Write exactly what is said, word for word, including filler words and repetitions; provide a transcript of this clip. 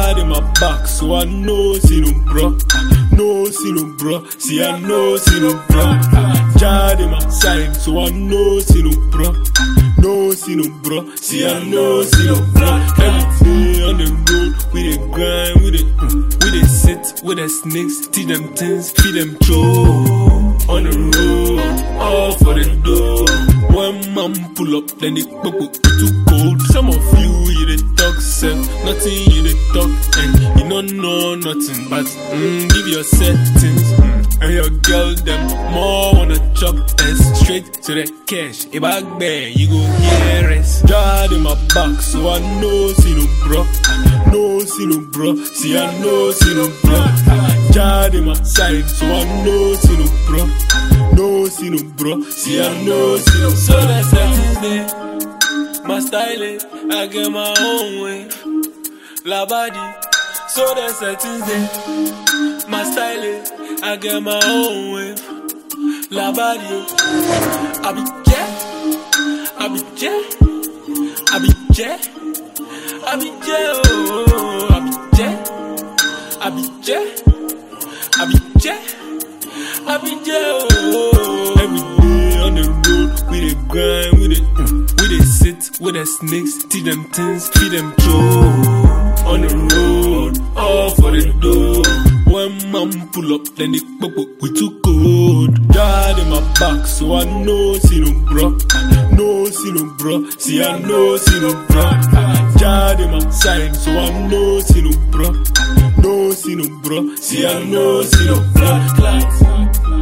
Jad in my back, so I know see no bro. No see no bro. See I know see no bro. Jad in my side, so I know see no bro. No see no bro. See I know see no bro. Every day on the road, we dey grind, we dey mm, we dey sit with the snakes, teach them things, feed them true. On the road, all for the dough. One man pull up, then they pop up too cold. Some of you, you dey talk self, nothing you dey talk, and you don't know nothing. But mm, give your settings, mm, and your girl them more wanna chop and straight to the cash. If I bear, you go hear it. Jad in my back, so I know see no bro. No see no bro. See I know see no bro. Jad in my side, so I know see no bro. No see no bro. See I know see no bro. So that's settings there. My style, I get my own way. La body. So that's settings there. My style, I get my own way. La body. I be jet. I be jet. I be jet. I be jet. Oh, I be jet. I be jet. I be jet. I be jet. Oh, every day on the road, we dey grind, we dey mm, we dey sit with the snakes, teach them things, feed them true. On the road, all for the dough. One man pull up, then they pop up, we too cold. Jad in my back, so I know see no bro. No see no bro. See I know see no bro. Jad in my side, so I know see no bro. No see no bro. See I know see no bro.